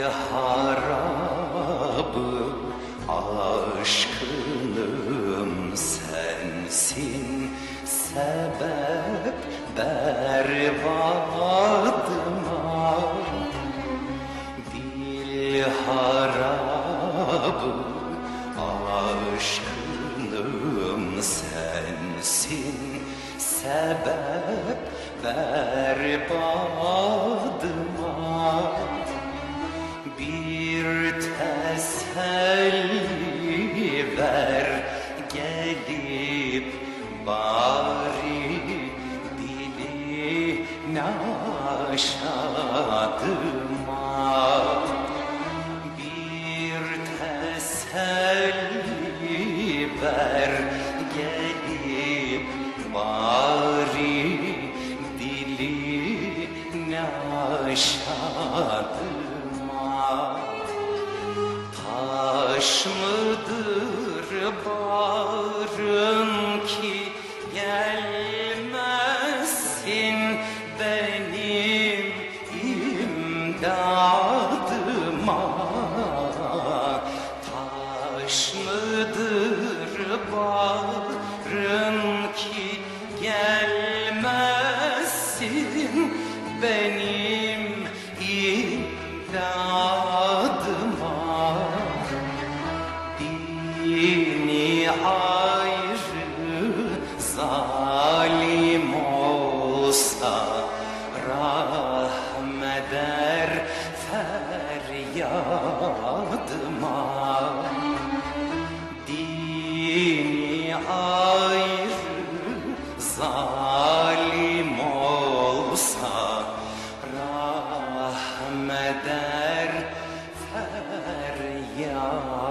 harabı aşkınım sensin, sebep berbadıma. Dil harabı aşkınım sensin, sebep berbadıma. Bir teselli ver gelip bari diline aşadıma. Bir teselli ver gelip bari diline aşadıma. Taş mıdır bağrın ki gelmezsin benim imdadıma? Taş mıdır bağrın ki gelmezsin benim imdadıma? Dini ayrı zalim olsa rahmeder feryadıma. Dini ayrı zalim olsa rahmeder feryat.